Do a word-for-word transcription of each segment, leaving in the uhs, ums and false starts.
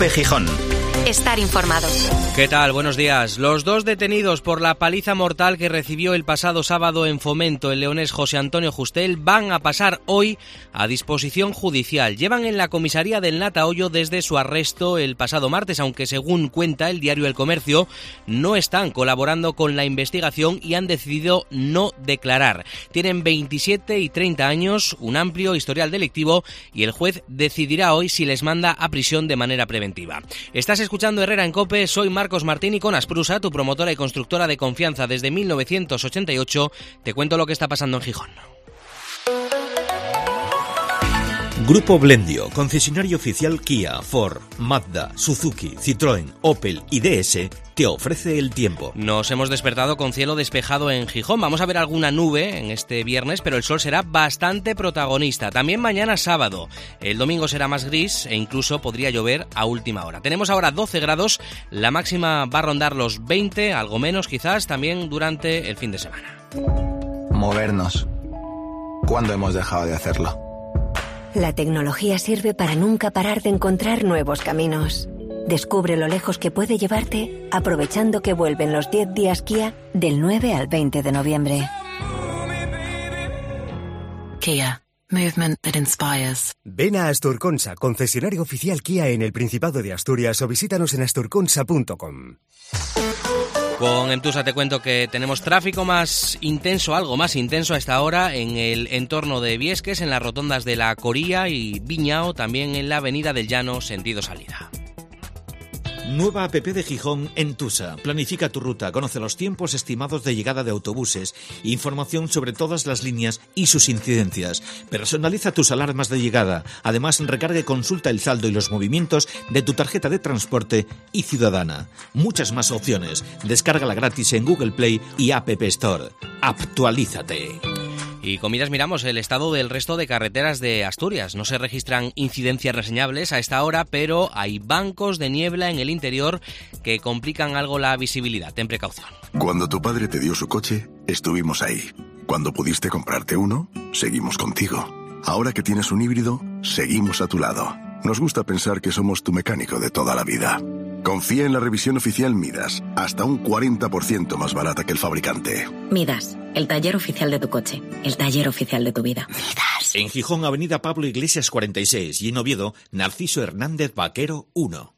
COPE Gijón. Estar informado. ¿Qué tal? Buenos días. Los dos detenidos por la paliza mortal que recibió el pasado sábado en Fomento el leonés José Antonio Justel van a pasar hoy a disposición judicial. Llevan en la comisaría del Natahoyo desde su arresto el pasado martes, aunque según cuenta el diario El Comercio, no están colaborando con la investigación y han decidido no declarar. Tienen veintisiete y treinta años, un amplio historial delictivo y el juez decidirá hoy si les manda a prisión de manera preventiva. Estás escuchando Herrera en COPE, soy Marcos Martín y con Asprusa, tu promotora y constructora de confianza desde mil novecientos ochenta y ocho, te cuento lo que está pasando en Gijón. Grupo Blendio, concesionario oficial Kia, Ford, Mazda, Suzuki, Citroën, Opel y D S, te ofrece el tiempo. Nos hemos despertado con cielo despejado en Gijón. Vamos a ver alguna nube en este viernes, pero el sol será bastante protagonista. También mañana sábado. El domingo será más gris e incluso podría llover a última hora. Tenemos ahora doce grados, la máxima va a rondar los veinte, algo menos quizás, también durante el fin de semana. Movernos. ¿Cuándo hemos dejado de hacerlo? La tecnología sirve para nunca parar de encontrar nuevos caminos. Descubre lo lejos que puede llevarte aprovechando que vuelven los diez días Kia del nueve al veinte de noviembre. Kia. Movement that inspires. Ven a Asturconsa, concesionario oficial Kia en el Principado de Asturias, o visítanos en asturconsa punto com. Con Entusa te cuento que tenemos tráfico más intenso, algo más intenso a esta hora en el entorno de Viesques, en las rotondas de La Coría y Viñao, también en la avenida del Llano, sentido salida. Nueva app de Gijón, Entusa. Planifica tu ruta, conoce los tiempos estimados de llegada de autobuses, información sobre todas las líneas y sus incidencias. Personaliza tus alarmas de llegada. Además, recarga y consulta el saldo y los movimientos de tu tarjeta de transporte y ciudadana. Muchas más opciones. Descárgala gratis en Google Play y App Store. Actualízate. Y con miras miramos el estado del resto de carreteras de Asturias. No se registran incidencias reseñables a esta hora, pero hay bancos de niebla en el interior que complican algo la visibilidad. Ten precaución. Cuando tu padre te dio su coche, estuvimos ahí. Cuando pudiste comprarte uno, seguimos contigo. Ahora que tienes un híbrido, seguimos a tu lado. Nos gusta pensar que somos tu mecánico de toda la vida. Confía en la revisión oficial Midas, hasta un cuarenta por ciento más barata que el fabricante. Midas, el taller oficial de tu coche, el taller oficial de tu vida. Midas. En Gijón, avenida Pablo Iglesias cuarenta y seis y en Oviedo, Narciso Hernández Vaquero uno.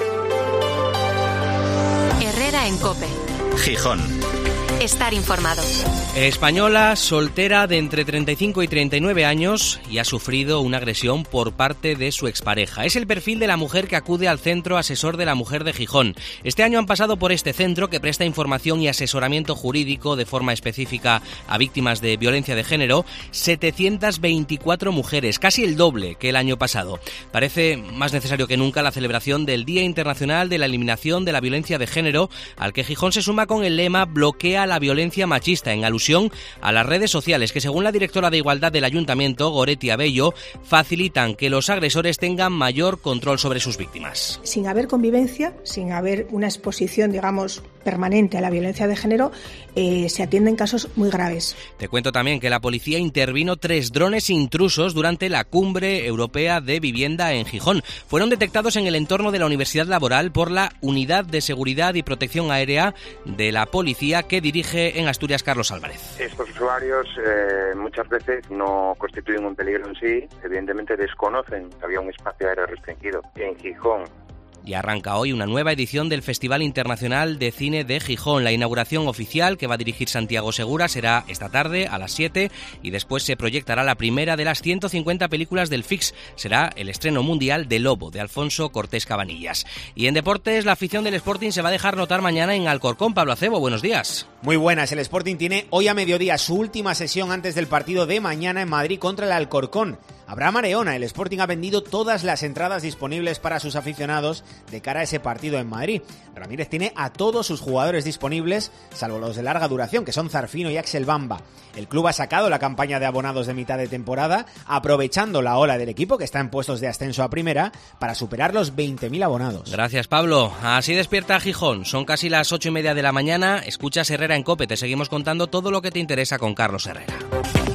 Herrera en COPE. Gijón. Estar informado. Española, soltera de entre treinta y cinco y treinta y nueve años y ha sufrido una agresión por parte de su expareja. Es el perfil de la mujer que acude al Centro Asesor de la Mujer de Gijón. Este año han pasado por este centro que presta información y asesoramiento jurídico de forma específica a víctimas de violencia de género setecientas veinticuatro mujeres, casi el doble que el año pasado. Parece más necesario que nunca la celebración del Día Internacional de la Eliminación de la Violencia de Género, al que Gijón se suma con el lema Bloquea la violencia machista, en alusión a las redes sociales que, según la directora de Igualdad del Ayuntamiento, Goretti Abello, facilitan que los agresores tengan mayor control sobre sus víctimas. Sin haber convivencia, sin haber una exposición, digamos, permanente a la violencia de género, eh, se atienden casos muy graves. Te cuento también que la policía intervino tres drones intrusos durante la Cumbre Europea de Vivienda en Gijón. Fueron detectados en el entorno de la Universidad Laboral por la Unidad de Seguridad y Protección Aérea de la Policía que dirige en Asturias Carlos Álvarez. Estos usuarios eh, muchas veces no constituyen un peligro en sí, evidentemente desconocen que había un espacio aéreo restringido en Gijón. Y arranca hoy una nueva edición del Festival Internacional de Cine de Gijón. La inauguración oficial, que va a dirigir Santiago Segura, será esta tarde a las siete y después se proyectará la primera de las ciento cincuenta películas del F I X. Será el estreno mundial de Lobo, de Alfonso Cortés Cabanillas. Y en deportes, la afición del Sporting se va a dejar notar mañana en Alcorcón. Pablo Acebo, buenos días. Muy buenas, el Sporting tiene hoy a mediodía su última sesión antes del partido de mañana en Madrid contra el Alcorcón. Habrá mareona, el Sporting ha vendido todas las entradas disponibles para sus aficionados de cara a ese partido en Madrid. Ramírez tiene a todos sus jugadores disponibles, salvo los de larga duración, que son Zarfino y Axel Bamba. El club ha sacado la campaña de abonados de mitad de temporada, aprovechando la ola del equipo, que está en puestos de ascenso a primera, para superar los veinte mil abonados. Gracias, Pablo. Así despierta Gijón. Son casi las ocho y media de la mañana. Escuchas Herrera en COPE. Te seguimos contando todo lo que te interesa con Carlos Herrera.